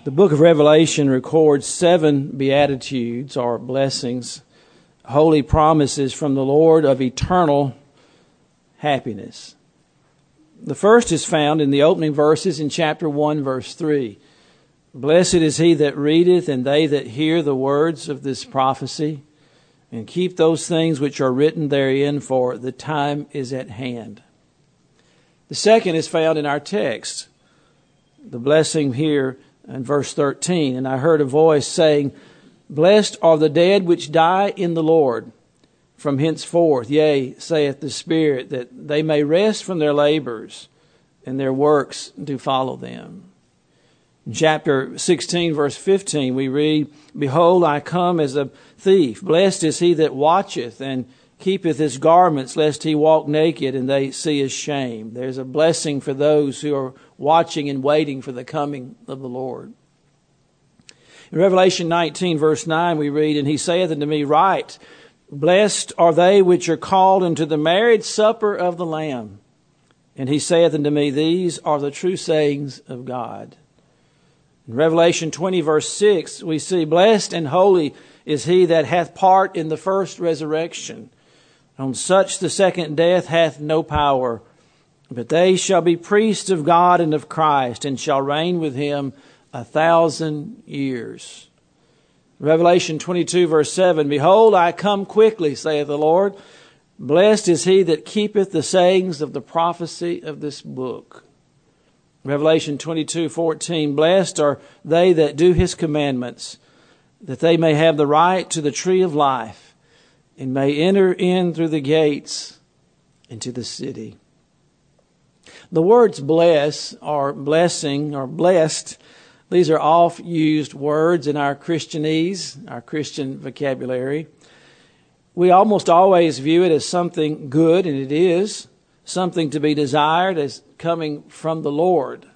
The book of Revelation records 7 beatitudes or blessings, holy promises from the Lord of eternal happiness. The first is found in the opening verses in chapter 1, verse 3. Blessed is he that readeth and they that hear the words of this prophecy and keep those things which are written therein, for the time is at hand. The second is found in our text. The blessing here in verse 13, and I heard a voice saying, Blessed are the dead which die in the Lord from henceforth, yea, saith the Spirit, that they may rest from their labors, and their works do follow them. In chapter 16, verse 15, we read, Behold, I come as a thief. Blessed is he that watcheth and keepeth his garments, lest he walk naked and they see his shame. There's a blessing for those who are watching and waiting for the coming of the Lord. In Revelation 19, verse 9, we read, And he saith unto me, Write, Blessed are they which are called unto the marriage supper of the Lamb. And he saith unto me, These are the true sayings of God. In Revelation 20, verse 6, we see, Blessed and holy is he that hath part in the first resurrection. On such the second death hath no power, but they shall be priests of God and of Christ, and shall reign with him 1,000 years. Revelation 22, verse 7, Behold, I come quickly, saith the Lord. Blessed is he that keepeth the sayings of the prophecy of this book. Revelation 22:14, Blessed are they that do his commandments, that they may have the right to the tree of life, and may enter in through the gates into the city. The words bless or blessing or blessed, these are oft used words in our Christianese, our Christian vocabulary. We almost always view it as something good, and it is, something to be desired as coming from the Lord.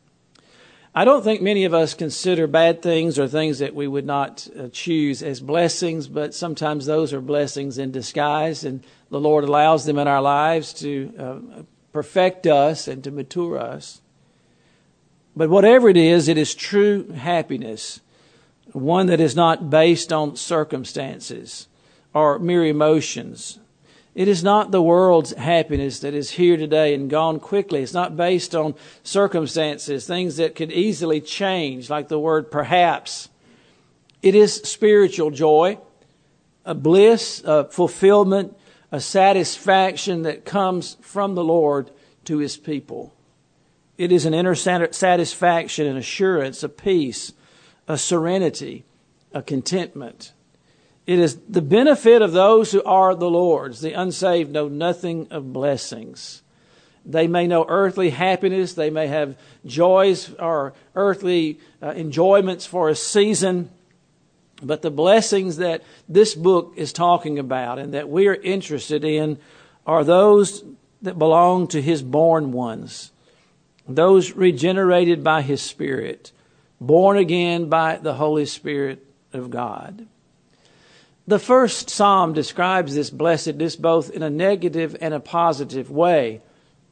I don't think many of us consider bad things or things that we would not choose as blessings, but sometimes those are blessings in disguise, and the Lord allows them in our lives to perfect us and to mature us. But whatever it is true happiness, one that is not based on circumstances or mere emotions. It is not the world's happiness that is here today and gone quickly. It's not based on circumstances, things that could easily change, like the word perhaps. It is spiritual joy, a bliss, a fulfillment, a satisfaction that comes from the Lord to his people. It is an inner satisfaction, an assurance, a peace, a serenity, a contentment. It is the benefit of those who are the Lord's. The unsaved know nothing of blessings. They may know earthly happiness. They may have joys or earthly enjoyments for a season. But the blessings that this book is talking about and that we are interested in are those that belong to his born ones. Those regenerated by his Spirit, born again by the Holy Spirit of God. The first psalm describes this blessedness both in a negative and a positive way.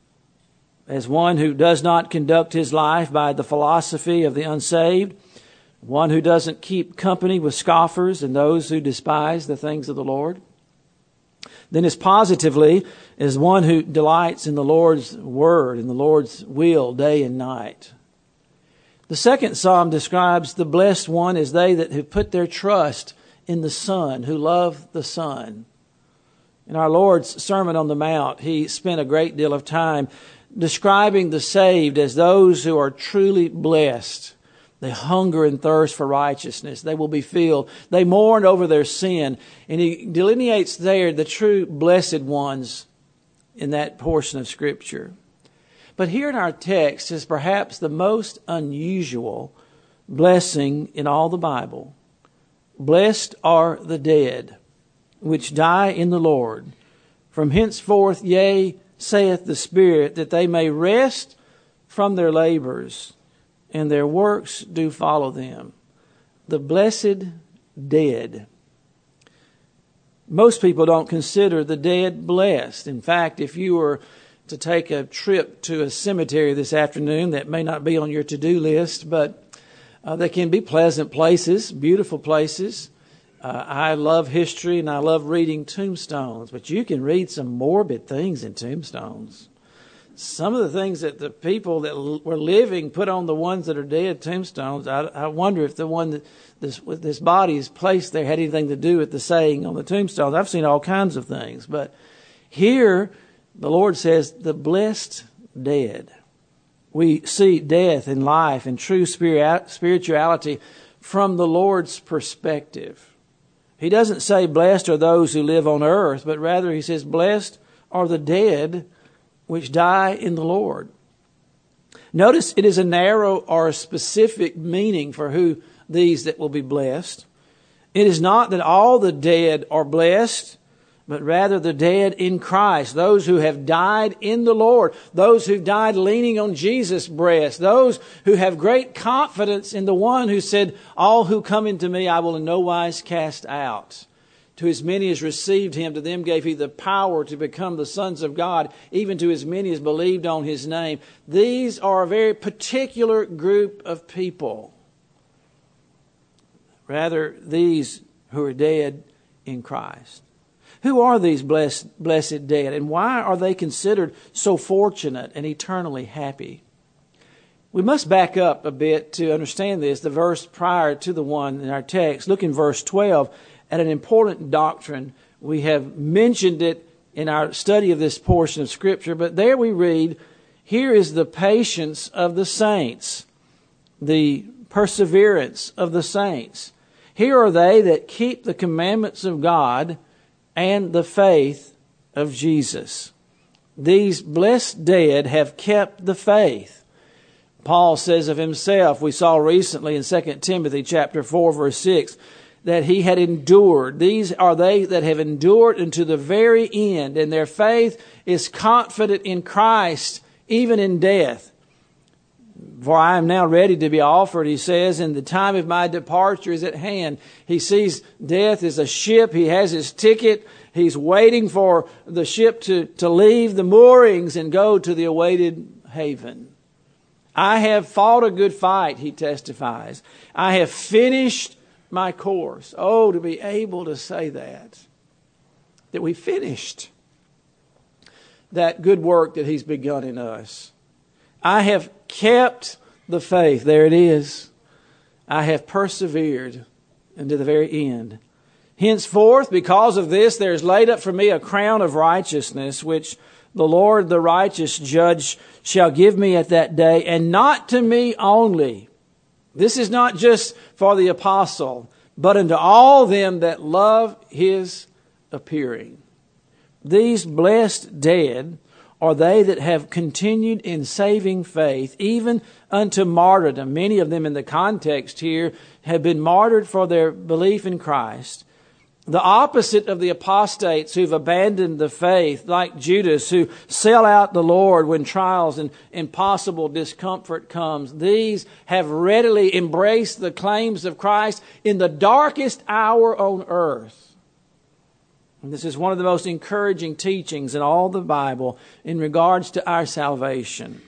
As one who does not conduct his life by the philosophy of the unsaved, one who doesn't keep company with scoffers and those who despise the things of the Lord. Then as positively as one who delights in the Lord's word and the Lord's will day and night. The second psalm describes the blessed one as they that have put their trust in the Son, who love the Son. In our Lord's Sermon on the Mount, he spent a great deal of time describing the saved as those who are truly blessed. They hunger and thirst for righteousness. They will be filled. They mourn over their sin. And he delineates there the true blessed ones in that portion of Scripture. But here in our text is perhaps the most unusual blessing in all the Bible. Blessed are the dead, which die in the Lord. From henceforth, yea, saith the Spirit, that they may rest from their labors, and their works do follow them. The blessed dead. Most people don't consider the dead blessed. In fact, if you were to take a trip to a cemetery this afternoon, that may not be on your to-do list, but They can be pleasant places, beautiful places. I love history and I love reading tombstones, but you can read some morbid things in tombstones. Some of the things that the people that were living put on the ones that are dead tombstones, I wonder if the one that this body is placed there had anything to do with the saying on the tombstones. I've seen all kinds of things. But here, the Lord says, the blessed dead. We see death and life and true spirituality from the Lord's perspective. He doesn't say blessed are those who live on earth, but rather he says blessed are the dead which die in the Lord. Notice it is a narrow or a specific meaning for who these that will be blessed. It is not that all the dead are blessed, but rather the dead in Christ, those who have died in the Lord, those who died leaning on Jesus' breast, those who have great confidence in the one who said, all who come into me I will in no wise cast out. To as many as received him, to them gave he the power to become the sons of God, even to as many as believed on his name. These are a very particular group of people. Rather, these who are dead in Christ. Who are these blessed dead, and why are they considered so fortunate and eternally happy? We must back up a bit to understand this. The verse prior to the one in our text, look in verse 12 at an important doctrine. We have mentioned it in our study of this portion of Scripture, but there we read, here is the patience of the saints, the perseverance of the saints. Here are they that keep the commandments of God and the faith of Jesus. These blessed dead have kept the faith. Paul says of himself, we saw recently in 2 Timothy chapter 4, verse 6, that he had endured. These are they that have endured unto the very end, and their faith is confident in Christ, even in death. For I am now ready to be offered, he says, and the time of my departure is at hand. He sees death as a ship. He has his ticket. He's waiting for the ship to leave the moorings and go to the awaited haven. I have fought a good fight, he testifies. I have finished my course. Oh, to be able to say that we finished that good work that he's begun in us. I have kept the faith. There it is. I have persevered unto the very end. Henceforth, because of this, there is laid up for me a crown of righteousness, which the Lord, the righteous judge, shall give me at that day, and not to me only. This is not just for the apostle, but unto all them that love his appearing. These blessed dead are they that have continued in saving faith, even unto martyrdom. Many of them in the context here have been martyred for their belief in Christ. The opposite of the apostates who've abandoned the faith, like Judas, who sell out the Lord when trials and impossible discomfort comes. These have readily embraced the claims of Christ in the darkest hour on earth. And this is one of the most encouraging teachings in all the Bible in regards to our salvation.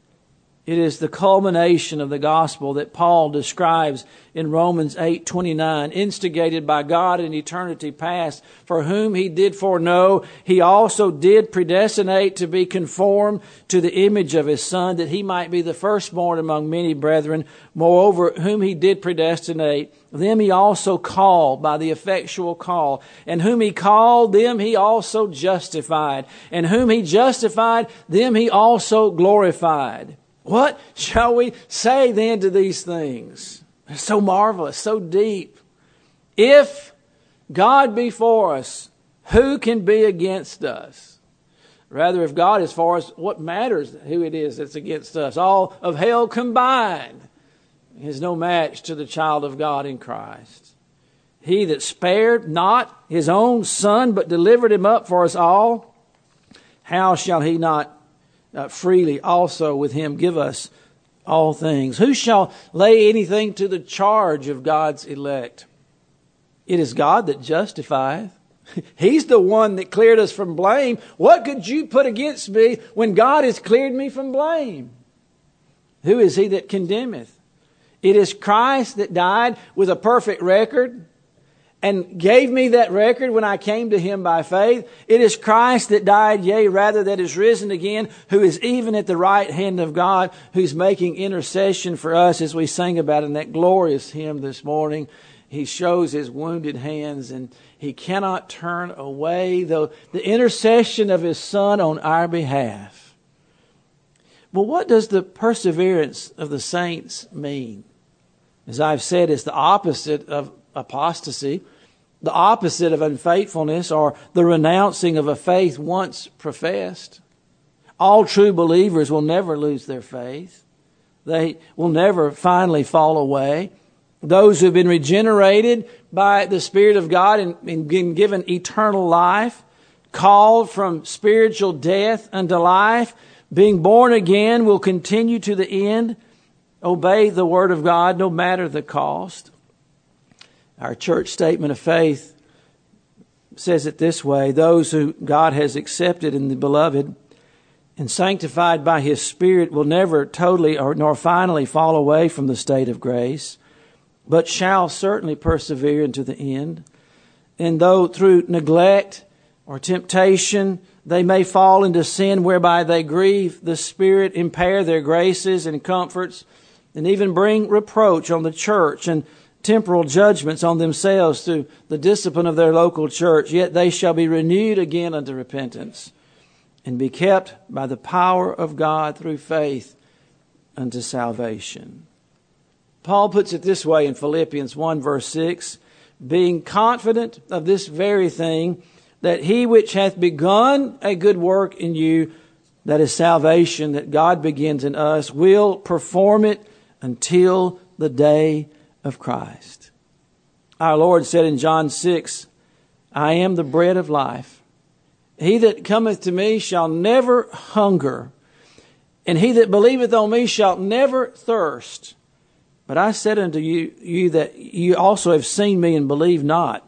It is the culmination of the gospel that Paul describes in Romans 8:29, instigated by God in eternity past, for whom he did foreknow, he also did predestinate to be conformed to the image of his Son, that he might be the firstborn among many brethren. Moreover, whom he did predestinate, them he also called by the effectual call. And whom he called, them he also justified. And whom he justified, them he also glorified. What shall we say then to these things? They're so marvelous, so deep. If God be for us, who can be against us? Rather, if God is for us, what matters who it is that's against us? All of hell combined is no match to the child of God in Christ. He that spared not his own Son, but delivered him up for us all, how shall he not freely also with him give us all things? Who shall lay anything to the charge of God's elect? It is God that justifieth. He's the one that cleared us from blame. What could you put against me when God has cleared me from blame? Who is he that condemneth? It is Christ that died with a perfect record and gave me that record when I came to Him by faith. It is Christ that died, yea, rather that is risen again, who is even at the right hand of God, who's making intercession for us, as we sang about in that glorious hymn this morning. He shows His wounded hands, and He cannot turn away the intercession of His Son on our behalf. Well, what does the perseverance of the saints mean? As I've said, it's the opposite of apostasy, the opposite of unfaithfulness, or the renouncing of a faith once professed. All true believers will never lose their faith. They will never finally fall away. Those who have been regenerated by the Spirit of God and been given eternal life, called from spiritual death unto life, being born again, will continue to the end, obey the Word of God no matter the cost. Our church statement of faith says it this way: those who God has accepted in the Beloved and sanctified by His Spirit will never totally nor finally fall away from the state of grace, but shall certainly persevere unto the end. And though through neglect or temptation they may fall into sin whereby they grieve the Spirit, impair their graces and comforts, and even bring reproach on the church and temporal judgments on themselves through the discipline of their local church, yet they shall be renewed again unto repentance and be kept by the power of God through faith unto salvation. Paul puts it this way in Philippians 1 verse 6, being confident of this very thing, that He which hath begun a good work in you, that is salvation, that God begins in us, will perform it until the day of Christ. Our Lord said in John 6, I am the bread of life. He that cometh to me shall never hunger, and he that believeth on me shall never thirst. But I said unto you that you also have seen me and believe not.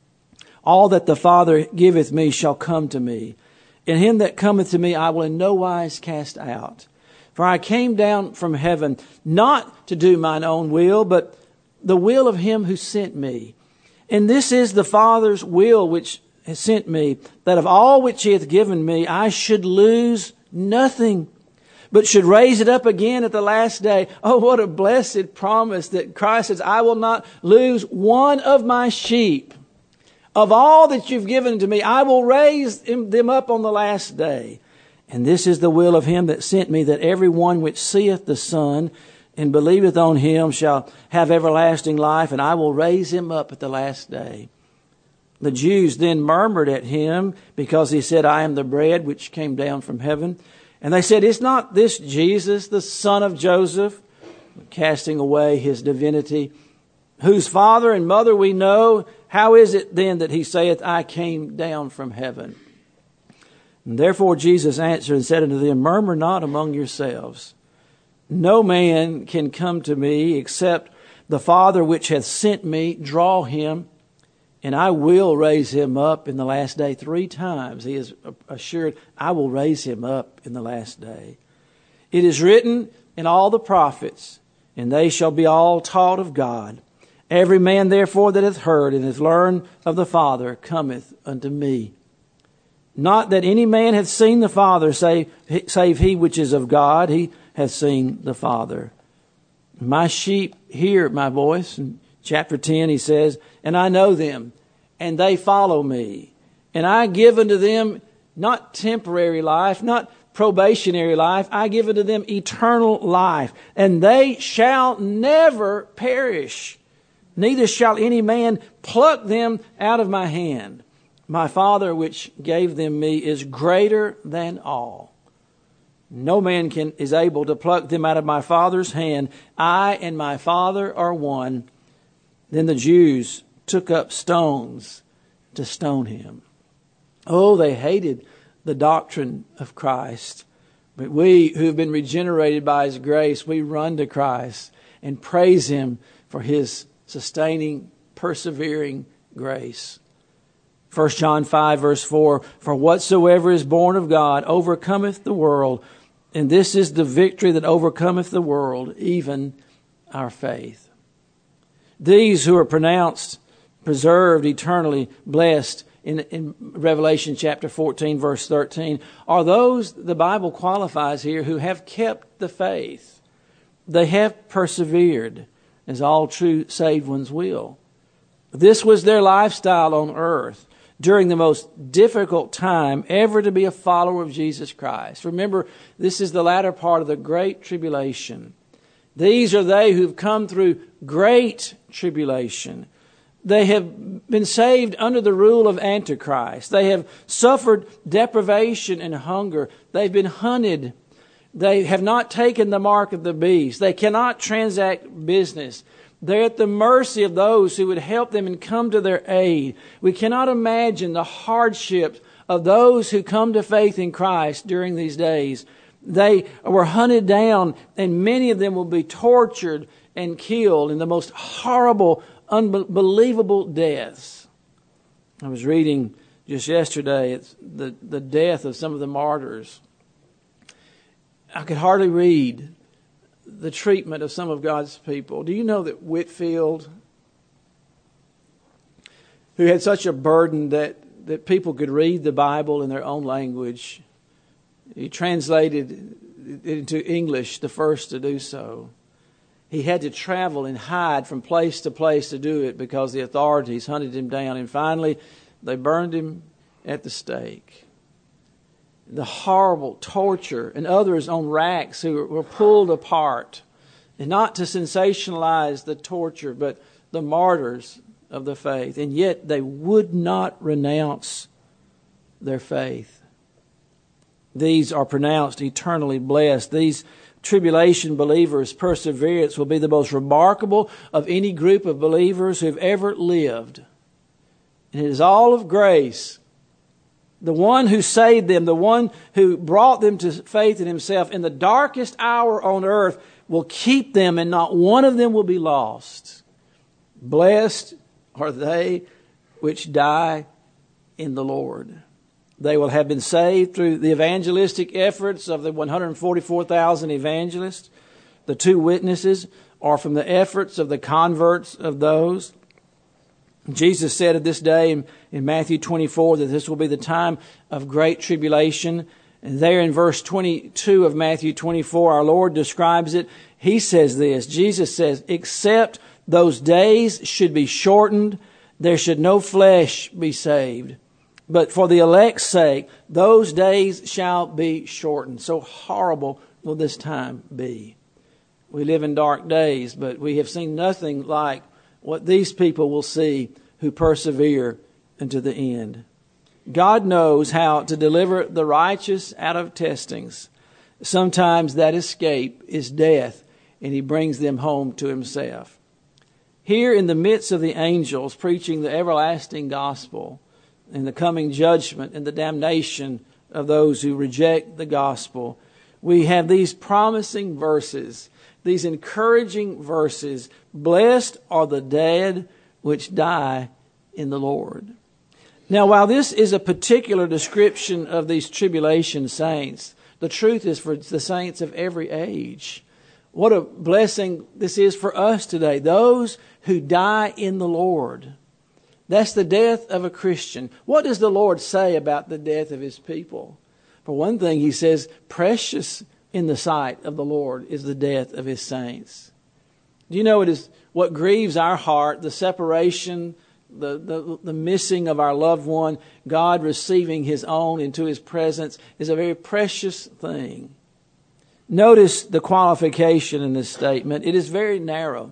All that the Father giveth me shall come to me, and him that cometh to me I will in no wise cast out. For I came down from heaven not to do mine own will, but the will of Him who sent me. And this is the Father's will which has sent me, that of all which He hath given me I should lose nothing, but should raise it up again at the last day. Oh, what a blessed promise that Christ says, I will not lose one of my sheep. Of all that you've given to me, I will raise them up on the last day. And this is the will of Him that sent me, that every one which seeth the Son and believeth on Him shall have everlasting life, and I will raise him up at the last day. The Jews then murmured at Him, because He said, I am the bread which came down from heaven. And they said, is not this Jesus, the son of Joseph, casting away His divinity, whose father and mother we know? How is it then that He saith, I came down from heaven? And therefore Jesus answered and said unto them, murmur not among yourselves. No man can come to me except the Father which hath sent me draw him, and I will raise him up in the last day. 3 times He is assured, I will raise him up in the last day. It is written in all the prophets, and they shall be all taught of God. Every man therefore that hath heard and hath learned of the Father cometh unto me. Not that any man hath seen the Father, save he which is of God. He hath seen the Father. My sheep hear my voice. In chapter 10 He says, and I know them, and they follow me. And I give unto them not temporary life, not probationary life. I give unto them eternal life. And they shall never perish. Neither shall any man pluck them out of my hand. My Father which gave them me is greater than all. No man is able to pluck them out of my Father's hand. I and my Father are one. Then the Jews took up stones to stone Him. Oh, they hated the doctrine of Christ. But we who have been regenerated by His grace, we run to Christ and praise Him for His sustaining, persevering grace. 1 John 5 verse 4, for whatsoever is born of God overcometh the world, and this is the victory that overcometh the world, even our faith. These who are pronounced preserved, eternally blessed in Revelation chapter 14, verse 13, are those the Bible qualifies here who have kept the faith. They have persevered, as all true saved ones will. This was their lifestyle on earth during the most difficult time ever to be a follower of Jesus Christ. Remember, this is the latter part of the Great Tribulation. These are they who've come through great tribulation. They have been saved under the rule of Antichrist. They have suffered deprivation and hunger. They've been hunted. They have not taken the mark of the beast. They cannot transact business. They're at the mercy of those who would help them and come to their aid. We cannot imagine the hardships of those who come to faith in Christ during these days. They were hunted down, and many of them will be tortured and killed in the most horrible, unbelievable deaths. I was reading just yesterday it's the death of some of the martyrs. I could hardly read the treatment of some of God's people. Do you know that Whitefield, who had such a burden that people could read the Bible in their own language, he translated it into English, the first to do so. He had to travel and hide from place to place to do it because the authorities hunted him down. And finally, they burned him at the stake. The horrible torture, and others on racks who were pulled apart. And not to sensationalize the torture, but the martyrs of the faith. And yet they would not renounce their faith. These are pronounced eternally blessed. These tribulation believers' perseverance will be the most remarkable of any group of believers who have ever lived. And it is all of grace. The one who saved them, the one who brought them to faith in Himself in the darkest hour on earth will keep them, and not one of them will be lost. Blessed are they which die in the Lord. They will have been saved through the evangelistic efforts of the 144,000 evangelists. The two witnesses are from the efforts of the converts of those. Jesus said of this day in Matthew 24 that this will be the time of great tribulation. And there in verse 22 of Matthew 24, our Lord describes it. He says this, Jesus says, except those days should be shortened, there should no flesh be saved. But for the elect's sake, those days shall be shortened. So horrible will this time be. We live in dark days, but we have seen nothing like what these people will see who persevere unto the end. God knows how to deliver the righteous out of testings. Sometimes that escape is death, and He brings them home to Himself. Here in the midst of the angels preaching the everlasting gospel, and the coming judgment and the damnation of those who reject the gospel, we have these promising verses, these encouraging verses. Blessed are the dead which die in the Lord. Now, while this is a particular description of these tribulation saints, the truth is for the saints of every age. What a blessing this is for us today. Those who die in the Lord. That's the death of a Christian. What does the Lord say about the death of His people? For one thing, He says, precious in the sight of the Lord is the death of His saints. Do you know it is what grieves our heart, the separation, the missing of our loved one, God receiving His own into His presence is a very precious thing. Notice the qualification in this statement. It is very narrow.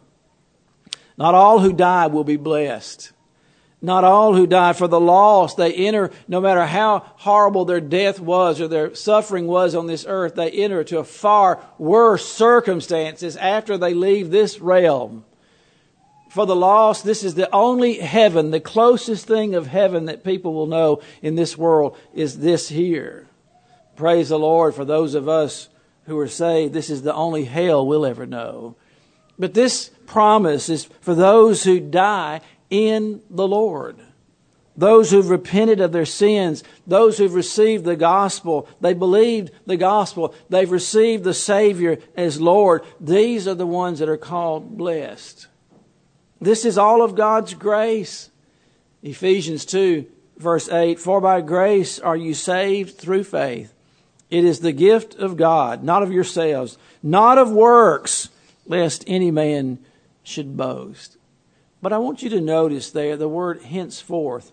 Not all who die will be blessed. Not all who die. For the lost, they enter, no matter how horrible their death was or their suffering was on this earth, they enter to a far worse circumstances after they leave this realm. For the lost, this is the only heaven, the closest thing of heaven that people will know in this world is this here. Praise the Lord for those of us who are saved. This is the only hell we'll ever know. But this promise is for those who die in the Lord. those who've repented of their sins, those who've received the gospel, they believed the gospel, they've received the Savior as Lord. These are the ones that are called blessed. This is all of God's grace. Ephesians 2, verse 8, "For by grace are you saved through faith. It is the gift of God, not of yourselves, not of works, lest any man should boast." But I want you to notice there the word henceforth.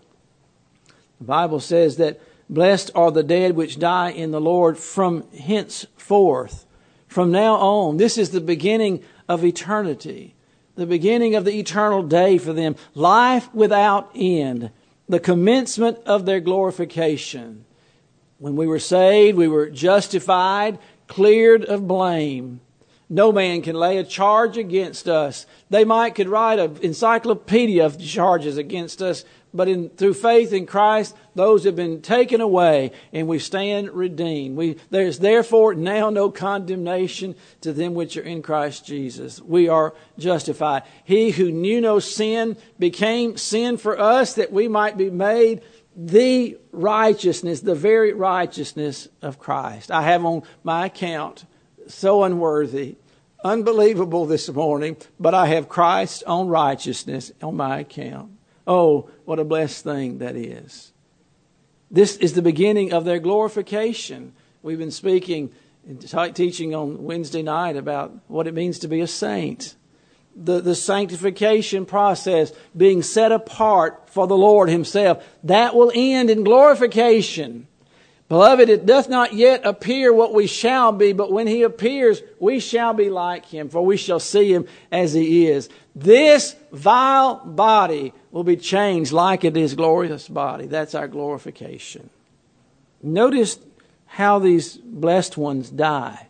The Bible says that blessed are the dead which die in the Lord from henceforth. From now on, this is the beginning of eternity, the beginning of the eternal day for them. Life without end, the commencement of their glorification. When we were saved, we were justified, cleared of blame. No man can lay a charge against us. They could write an encyclopedia of charges against us, but through faith in Christ, those have been taken away, and we stand redeemed. There's therefore now no condemnation to them which are in Christ Jesus. We are justified. He who knew no sin became sin for us, that we might be made the righteousness, the very righteousness of Christ. I have on my account, so unworthy, unbelievable this morning, but I have Christ's own righteousness on my account. Oh, what a blessed thing that is. This is the beginning of their glorification. We've been speaking and teaching on Wednesday night about what it means to be a saint. The sanctification process, being set apart for the Lord Himself, that will end in glorification. Beloved, it doth not yet appear what we shall be, but when He appears, we shall be like Him, for we shall see Him as He is. This vile body will be changed like it is glorious body. That's our glorification. Notice how these blessed ones die.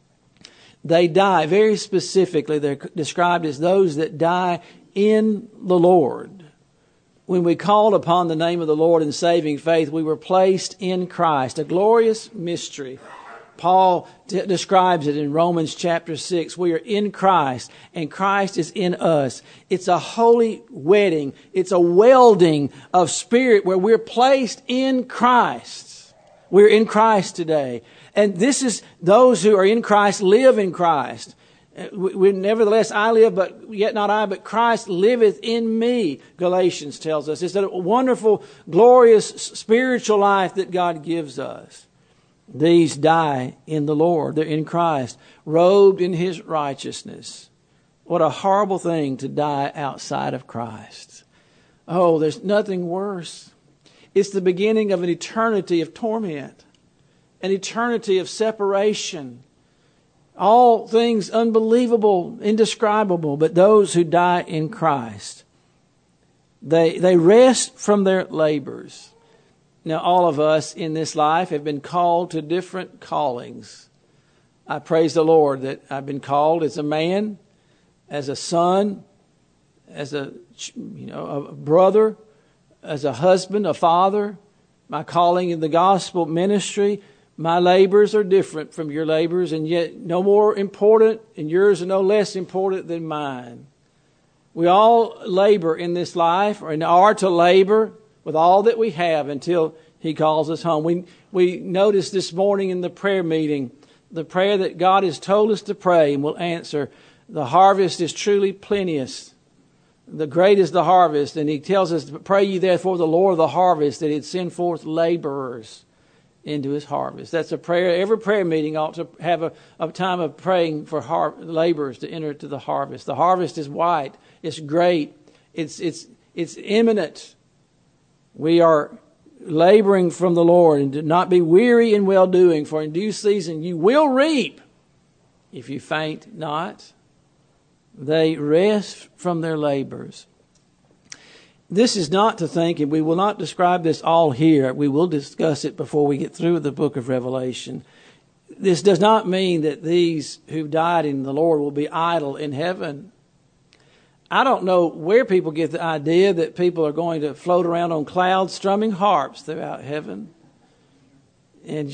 They die very specifically. They're described as those that die in the Lord. When we called upon the name of the Lord in saving faith, we were placed in Christ. A glorious mystery. Paul describes it in Romans chapter 6. We are in Christ, and Christ is in us. It's a holy wedding. It's a welding of spirit where we're placed in Christ. We're in Christ today. And this is those who are in Christ live in Christ. Nevertheless, I live, but yet not I, but Christ liveth in me, Galatians tells us. It's a wonderful, glorious spiritual life that God gives us. These die in the Lord. They're in Christ, robed in His righteousness. What a horrible thing to die outside of Christ. Oh, there's nothing worse. It's the beginning of an eternity of torment, an eternity of separation. All things unbelievable, indescribable, but those who die in Christ, they rest from their labors. Now, all of us in this life have been called to different callings. I praise the Lord that I've been called as a man, as a son, as a brother, as a husband, a father. My calling in the gospel ministry. My labors are different from your labors, and yet no more important, and yours are no less important than mine. We all labor in this life, and are to labor with all that we have until He calls us home. We noticed this morning in the prayer meeting, the prayer that God has told us to pray and will answer. The harvest is truly plenteous. The great is the harvest, and He tells us, pray ye therefore the Lord of the harvest, that He'd send forth laborers into His harvest. That's a prayer. Every prayer meeting ought to have a time of praying for laborers to enter to the harvest. The harvest is white. It's great. It's imminent. We are laboring from the Lord, and do not be weary in well-doing, for in due season you will reap if you faint not. They rest from their labors. This is not to think, and we will not describe this all here. We will discuss it before we get through the book of Revelation. This does not mean that these who died in the Lord will be idle in heaven. I don't know where people get the idea that people are going to float around on clouds strumming harps throughout heaven. And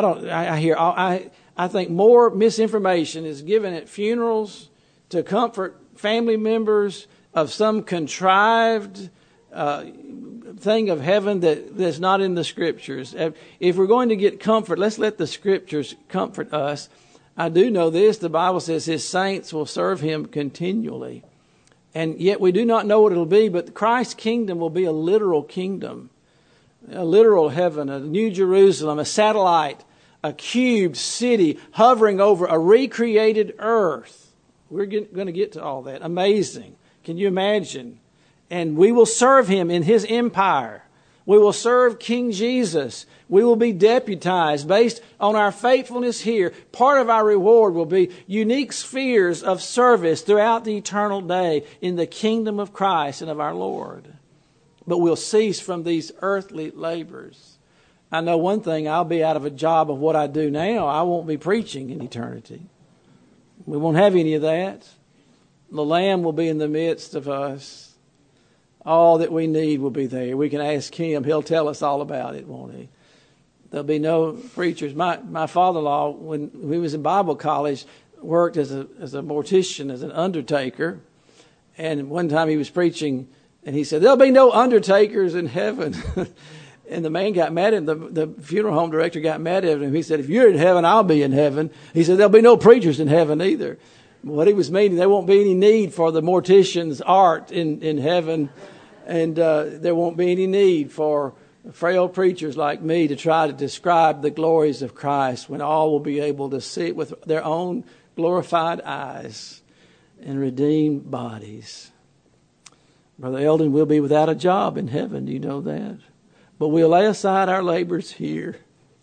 I think more misinformation is given at funerals to comfort family members of some contrived thing of heaven that's not in the Scriptures. If we're going to get comfort, let's let the Scriptures comfort us. I do know this. The Bible says His saints will serve Him continually. And yet we do not know what it'll be, but Christ's kingdom will be a literal kingdom. A literal heaven, a new Jerusalem, a satellite, a cubed city hovering over a recreated earth. We're going to get to all that. Amazing. Can you imagine? And we will serve Him in His empire. We will serve King Jesus. We will be deputized based on our faithfulness here. Part of our reward will be unique spheres of service throughout the eternal day in the kingdom of Christ and of our Lord. But we'll cease from these earthly labors. I know one thing, I'll be out of a job of what I do now. I won't be preaching in eternity. We won't have any of that. The Lamb will be in the midst of us. All that we need will be there. We can ask Him. He'll tell us all about it, won't He? There'll be no preachers. My father-in-law, when he was in Bible college, worked as a mortician, as an undertaker. And one time he was preaching, and he said, there'll be no undertakers in heaven. And the man got mad at him. The funeral home director got mad at him. He said, if you're in heaven, I'll be in heaven. He said, there'll be no preachers in heaven either. What he was meaning, there won't be any need for the mortician's art in heaven. And there won't be any need for frail preachers like me to try to describe the glories of Christ when all will be able to see it with their own glorified eyes and redeemed bodies. Brother Eldon will be without a job in heaven. Do you know that? But we'll lay aside our labors here.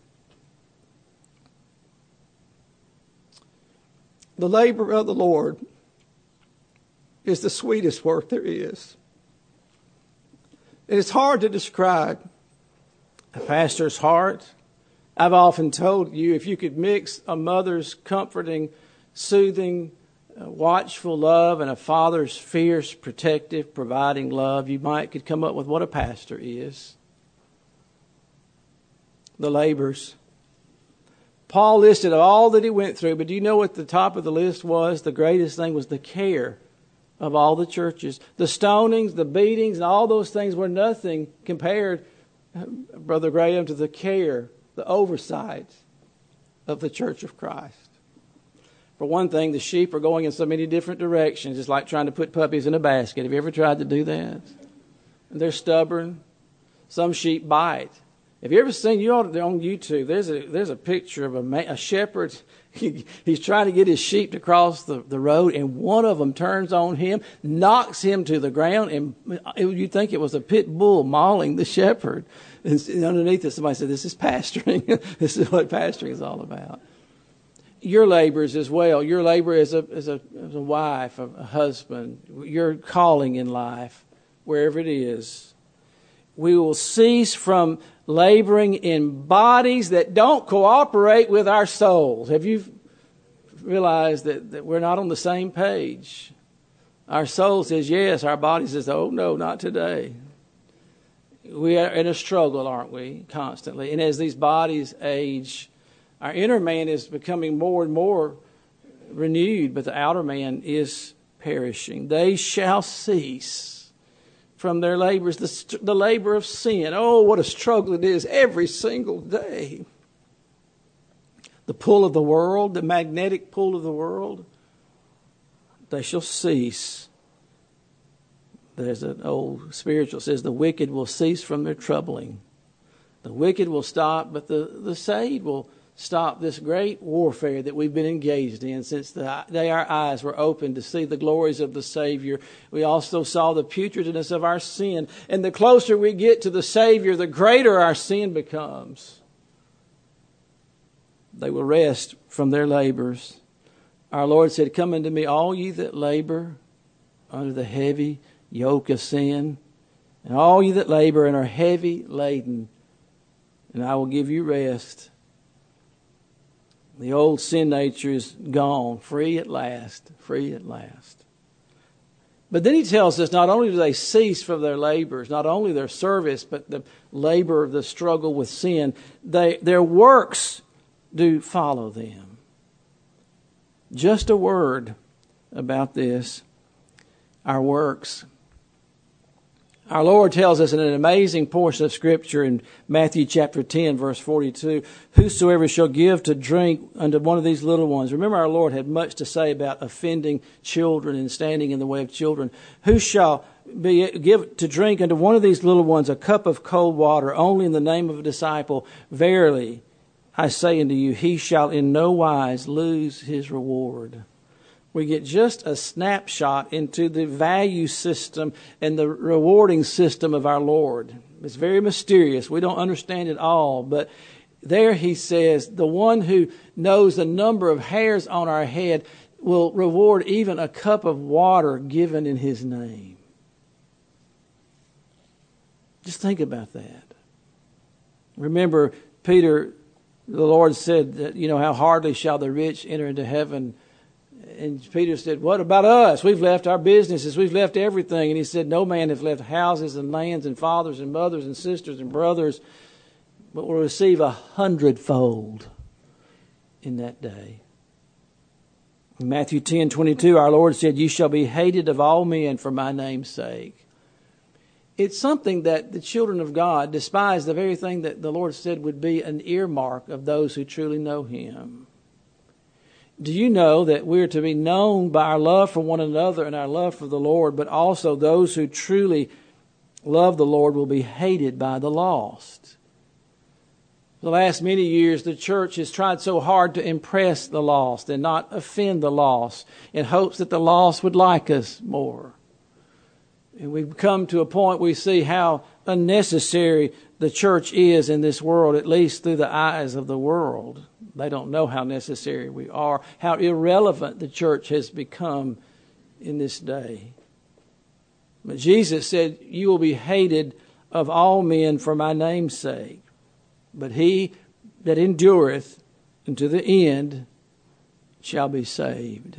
The labor of the Lord is the sweetest work there is. And it's hard to describe a pastor's heart. I've often told you, if you could mix a mother's comforting, soothing, watchful love and a father's fierce, protective, providing love, you could come up with what a pastor is. The labors. Paul listed all that he went through, but do you know what the top of the list was? The greatest thing was the care of all the churches. The stonings, the beatings, and all those things were nothing compared, Brother Graham, to the care, the oversight of the Church of Christ. For one thing, the sheep are going in so many different directions. It's like trying to put puppies in a basket. Have you ever tried to do that? And they're stubborn. Some sheep bite. Have you ever seen, on YouTube, there's a picture of a shepherd. He's trying to get his sheep to cross the road, and one of them turns on him, knocks him to the ground, and you'd think it was a pit bull mauling the shepherd. And underneath it, somebody said, this is pastoring. This is what pastoring is all about. Your labors as well. Your labor as a wife, a husband, your calling in life, wherever it is. We will cease from laboring in bodies that don't cooperate with our souls. Have you realized that we're not on the same page? Our soul says yes, our body says, oh no, not today. We are in a struggle, aren't we, constantly? And as these bodies age, our inner man is becoming more and more renewed, but the outer man is perishing. They shall cease from their labors, the labor of sin. Oh, what a struggle it is every single day. The pull of the world, the magnetic pull of the world, they shall cease. There's an old spiritual says the wicked will cease from their troubling. The wicked will stop, but the saved will stop this great warfare that we've been engaged in since the day our eyes were opened to see the glories of the Savior. We also saw the putridness of our sin. And the closer we get to the Savior, the greater our sin becomes. They will rest from their labors. Our Lord said, come unto me, all ye that labor under the heavy yoke of sin, and all ye that labor and are heavy laden, and I will give you rest. The old sin nature is gone, free at last, free at last. But then he tells us not only do they cease from their labors, not only their service, but the labor of the struggle with sin, their works do follow them. Just a word about this. Our works. Our Lord tells us in an amazing portion of Scripture in Matthew chapter 10, verse 42, whosoever shall give to drink unto one of these little ones. Remember, our Lord had much to say about offending children and standing in the way of children. Who shall give to drink unto one of these little ones a cup of cold water only in the name of a disciple? Verily, I say unto you, he shall in no wise lose his reward. We get just a snapshot into the value system and the rewarding system of our Lord. It's very mysterious. We don't understand it all. But there he says, the one who knows the number of hairs on our head will reward even a cup of water given in his name. Just think about that. Remember, Peter, the Lord said that, how hardly shall the rich enter into heaven. And Peter said, what about us? We've left our businesses. We've left everything. And he said, no man hath left houses and lands and fathers and mothers and sisters and brothers, but will receive 100-fold in that day. In Matthew 10:22, our Lord said, ye shall be hated of all men for my name's sake. It's something that the children of God despise, the very thing that the Lord said would be an earmark of those who truly know him. Do you know that we're to be known by our love for one another and our love for the Lord, but also those who truly love the Lord will be hated by the lost? For the last many years, the church has tried so hard to impress the lost and not offend the lost in hopes that the lost would like us more. And we've come to a point we see how unnecessary the church is in this world, at least through the eyes of the world. They don't know how necessary we are, how irrelevant the church has become in this day. But Jesus said, you will be hated of all men for my name's sake. But he that endureth unto the end shall be saved.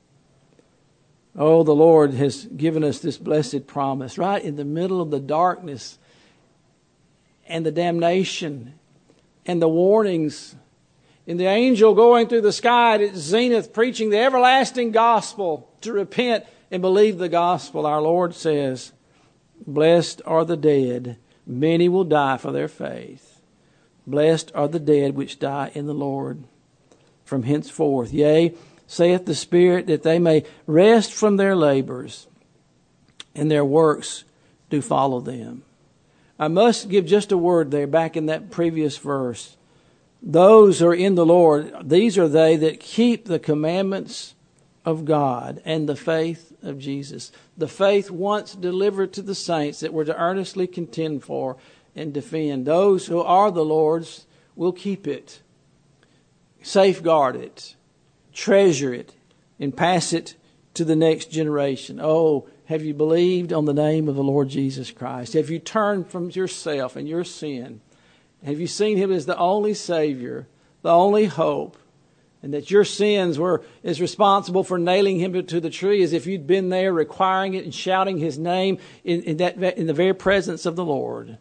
Oh, the Lord has given us this blessed promise right in the middle of the darkness and the damnation and the warnings. And the angel going through the sky at its zenith, preaching the everlasting gospel to repent and believe the gospel. Our Lord says, blessed are the dead. Many will die for their faith. Blessed are the dead which die in the Lord from henceforth. Yea, saith the Spirit, that they may rest from their labors, and their works do follow them. I must give just a word there back in that previous verse. Those who are in the Lord, these are they that keep the commandments of God and the faith of Jesus. The faith once delivered to the saints that we're to earnestly contend for and defend. Those who are the Lord's will keep it, safeguard it, treasure it, and pass it to the next generation. Oh, have you believed on the name of the Lord Jesus Christ? Have you turned from yourself and your sin? Have you seen him as the only Savior, the only hope, and that your sins is responsible for nailing him to the tree, as if you'd been there requiring it and shouting his name in the very presence of the Lord?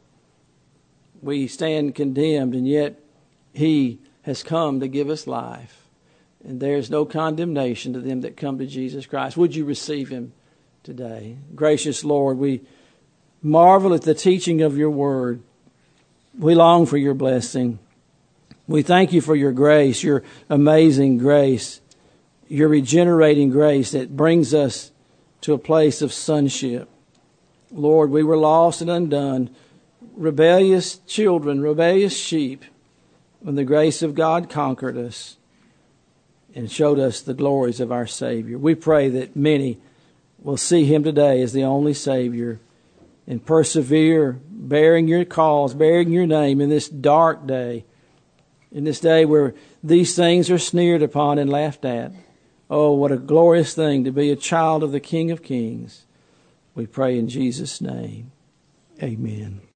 We stand condemned, and yet he has come to give us life. And there's no condemnation to them that come to Jesus Christ. Would you receive him today? Gracious Lord, we marvel at the teaching of your word. We long for your blessing. We thank you for your grace, your amazing grace, your regenerating grace that brings us to a place of sonship. Lord, we were lost and undone, rebellious children, rebellious sheep, when the grace of God conquered us and showed us the glories of our Savior. We pray that many will see him today as the only Savior and persevere, bearing your cause, bearing your name in this dark day, in this day where these things are sneered upon and laughed at. Oh, what a glorious thing to be a child of the King of Kings. We pray in Jesus' name. Amen.